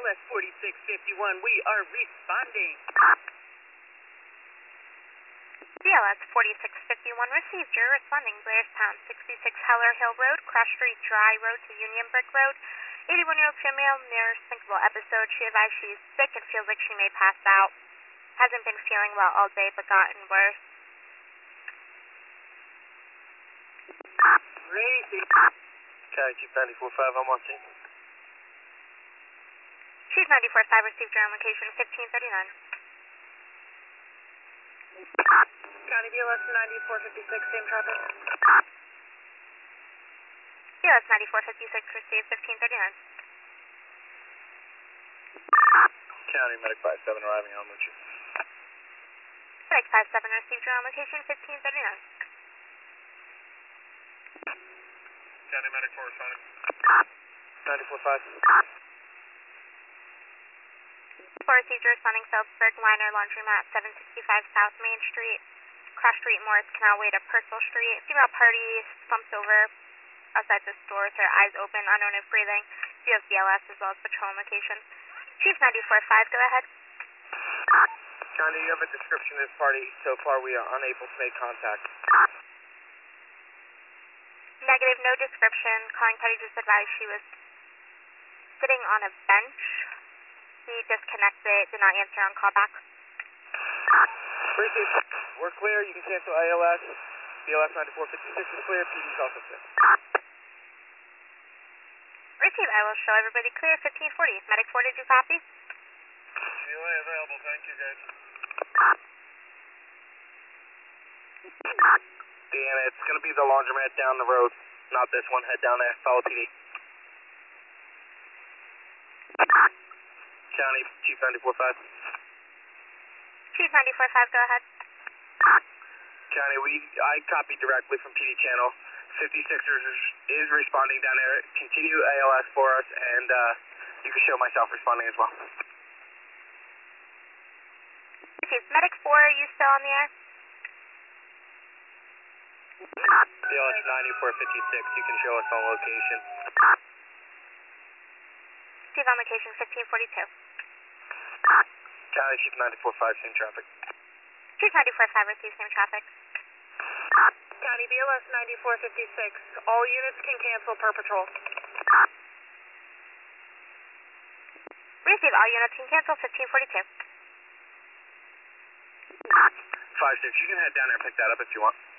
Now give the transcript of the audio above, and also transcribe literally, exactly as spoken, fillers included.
S forty-six fifty-one, we are responding. B L S forty-six fifty-one received. You're responding. Blairstown, sixty-six Heller Hill Road, Cross Street Dry Road to Union Brick Road. eighty-one-year-old female near syncopal episode. She advised she's sick and feels like she may pass out. Hasn't been feeling well all day but gotten worse. Crazy. County Chief ninety-four five, I'm on scene. Chief ninety-four five received your own location, fifteen thirty-nine. County B L S ninety-four fifty-six, same traffic. B L S ninety-four fifty-six received, fifteen thirty-nine. County Medic five seven arriving on Lucia. Medic five seven received your own location, fifteen thirty-nine. County Medic four responding. ninety-four five. four received your responding Phillipsburg Liner Laundromat, seven sixty-five South Main Street, Cross Street Morris Canal Way to Purcell Street. Female party slumped over outside the store with her eyes open, unknown if breathing. You have B L S as well as patrol location. Chief ninety-four five, go ahead. County, you have a description of this party. So far, we are unable to make contact. Negative, no description. Calling party just advised she was sitting on a bench. He disconnected, did not answer on callback. Received. We're clear. You can cancel A L S. B L S ninety-four fifty-six is clear. P D's also clear. Receive, I will show everybody clear, fifteen forty. Medic four, did you copy? C L A available. Thank you, guys. Deanna, it's going to be the laundromat down the road. Not this one. Head down there. Follow P D. County, Chief ninety-four five. Chief ninety-four five, go ahead. County, we, I copied directly from P D channel. fifty-sixers is responding down there. Continue A L S for us, and uh, you can show myself responding as well. Chief, Medic four, are you still on the air? B L S ninety-four fifty-six, you can show us on location. Chief on location, fifteen forty-two. County Chief ninety-four five, same traffic. Chief ninety-four five, receive same traffic. County B L S ninety-four fifty-six, all units can cancel per patrol. Receive, all units can cancel, fifteen forty-two. five six, you can head down there and pick that up if you want.